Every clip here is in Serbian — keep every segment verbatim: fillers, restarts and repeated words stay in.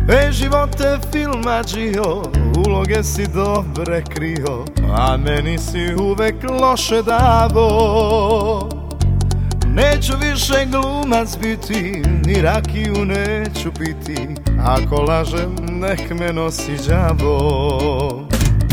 E živote filmadžio, uloge si dobre krio, a meni si uvek loše davo. Neću više glumac biti, ni rakiju neću piti, ako lažem nek me nosi đavo.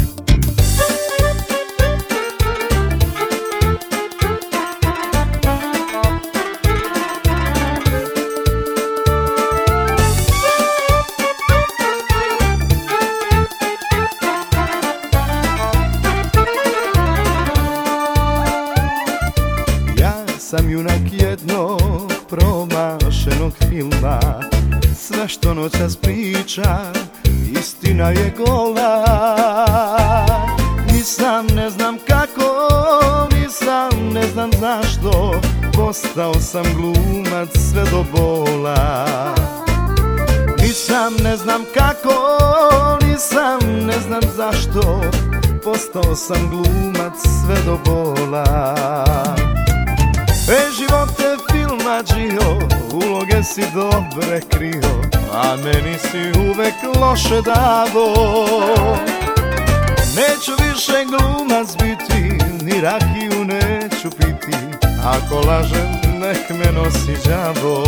Sam junak jednog promašenog filma, sve što noćas priča, istina je gola. Ni sam ne znam kako, ni sam ne znam zašto, postao sam glumac sve do bola. Ni sam ne znam kako, ni sam ne znam zašto, postao sam glumac sve do bola. E živote filmadžio, uloge si dobre krio, a meni si uvek loše davo. Neću više glumac biti, ni rakiju neću piti, ako lažem nek me nosi đavo.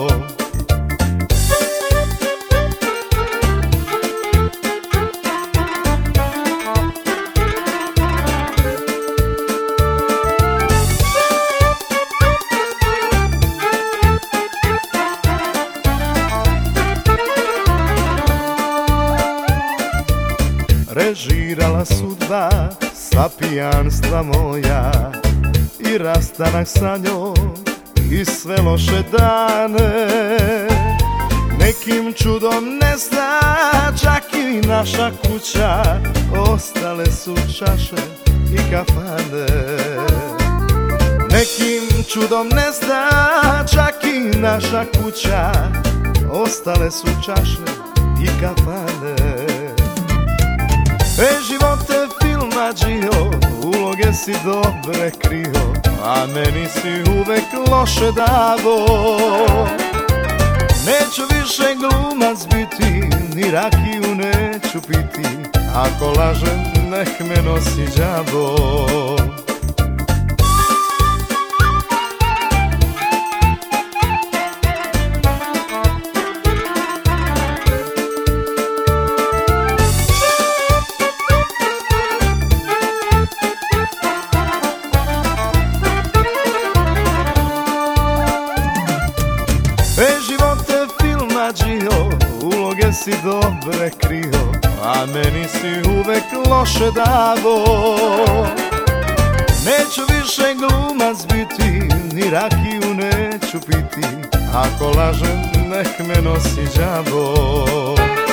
Režirala sudba sva pijanstva moja i rastanak sa njom i sve loše dane. Nekim čudom ne zna čak i naša kuća, ostale su čaše i kafane. Nekim čudom ne zna čak i naša kuća, ostale su čaše i kafane. E živote filmadžio, uloge si dobre krio, a meni si uvek loše davo. Neću više glumac biti, ni rakiju neću piti, ako lažem nek me nosi đavo. E živote filmadžio, uloge si dobre krio, a meni si uvek loše davo. Neću više glumac biti, ni rakiju neću piti, ako lažem nek me nosi đavo.